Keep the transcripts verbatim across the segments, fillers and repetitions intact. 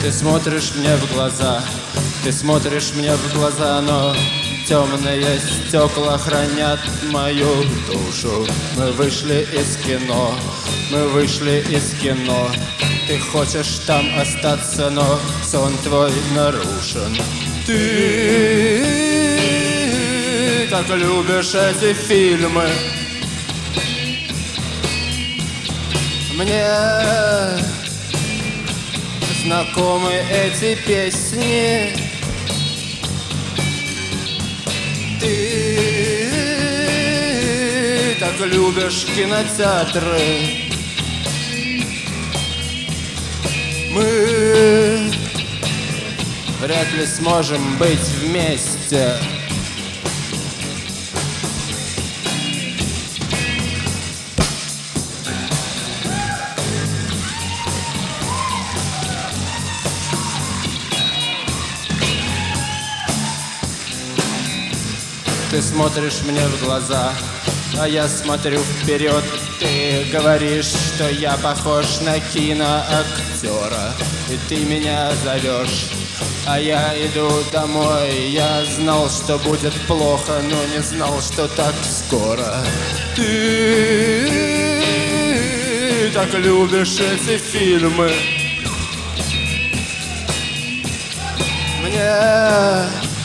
Ты смотришь мне в глаза, ты смотришь мне в глаза, но темные стекла хранят мою душу. Мы вышли из кино, мы вышли из кино. Ты хочешь там остаться, но сон твой нарушен. Ты так любишь эти фильмы. Мне знакомы эти песни. Ты так любишь кинотеатры. Мы вряд ли сможем быть вместе. Ты смотришь мне в глаза, а я смотрю вперед. Ты говоришь, что я похож на киноактера, и ты меня зовешь, а я иду домой. Я знал, что будет плохо, но не знал, что так скоро. Ты так любишь эти фильмы. Мне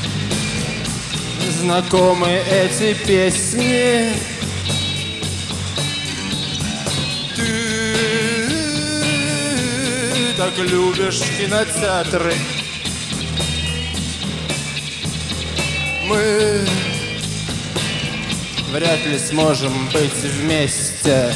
знакомы эти песни. Ты так любишь кинотеатры. Мы вряд ли сможем быть вместе.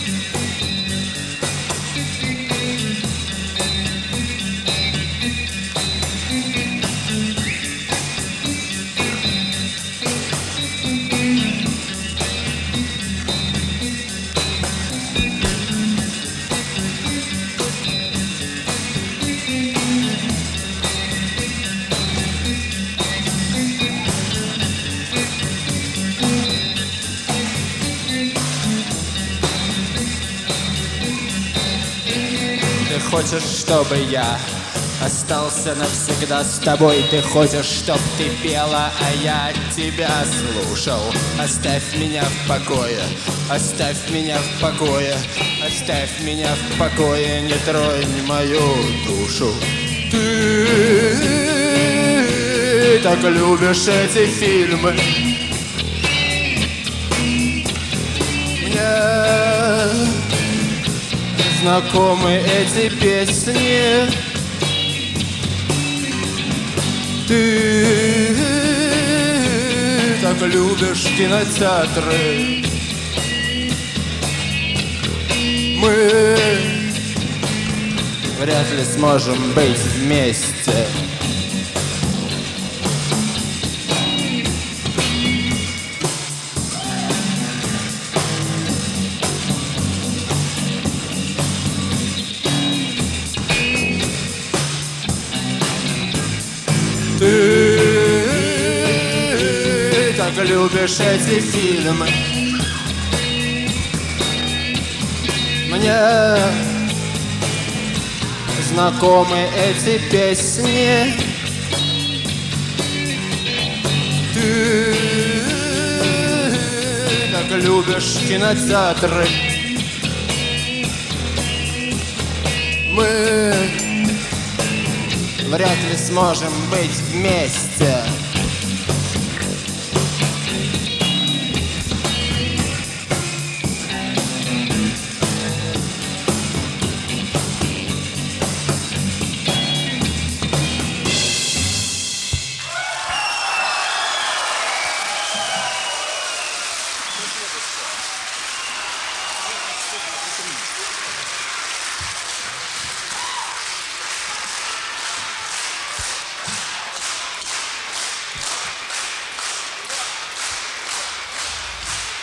Ты хочешь, чтобы я остался навсегда с тобой. Ты хочешь, чтоб ты пела, а я тебя слушал. Оставь меня в покое, оставь меня в покое, оставь меня в покое, не тронь мою душу. Ты так любишь эти фильмы. Мне знакомы эти песни. Ты так любишь кинотеатры. Мы вряд ли сможем быть вместе. Ты так любишь эти фильмы. Мне знакомы эти песни. Ты так любишь кинотеатры. Мы вряд ли сможем быть вместе.